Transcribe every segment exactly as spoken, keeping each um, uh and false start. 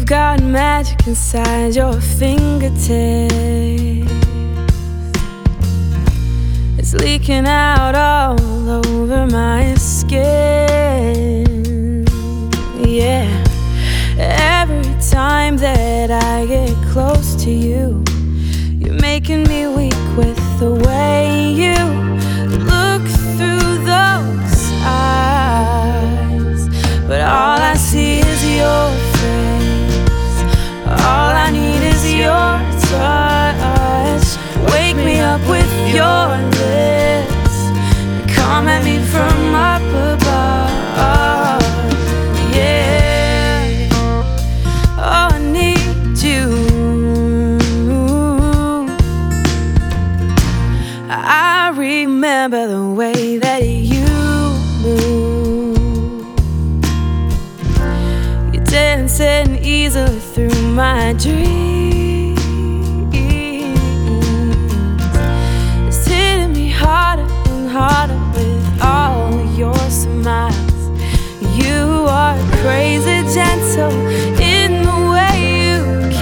got magic inside your fingertips. It's leaking out all over my skin. Yeah. Every time that I get close to you, you're making me weak with the way you look through those eyes. But all I see is your face. All I need is your touch. Wake me up with your lips. Come at me from up above. Yeah. Oh, I need you. I remember the way that you move. You're dancing easily through my dreams. It's hitting me harder and harder with all your smiles. You are crazy gentle in the way you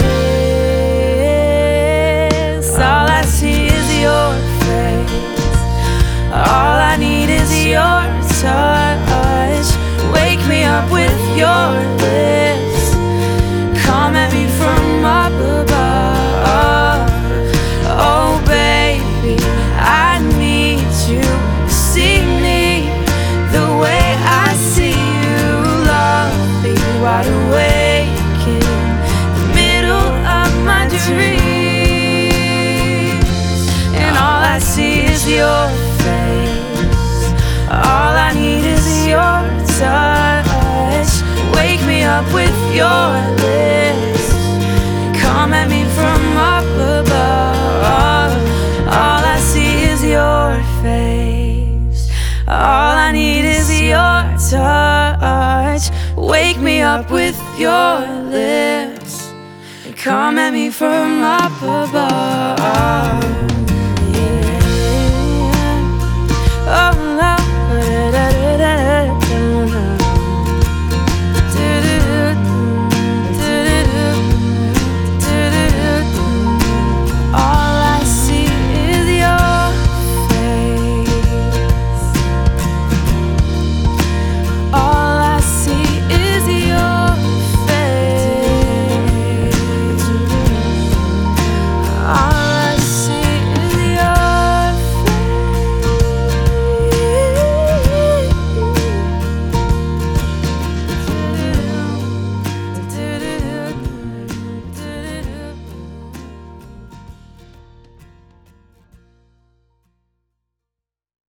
kiss. All I see is your face. All I need is your touch. Wake me up with your lips. Come at me from up above. Oh baby, I need you to see me the way I see you. Lovely, wide awake in the middle of my dreams. And all I see is your face. All I need is your touch. Wake me up with your lips. Come at me from up above. All I see is your face. All I need is your touch. Wake me up with your lips. Come at me from up above.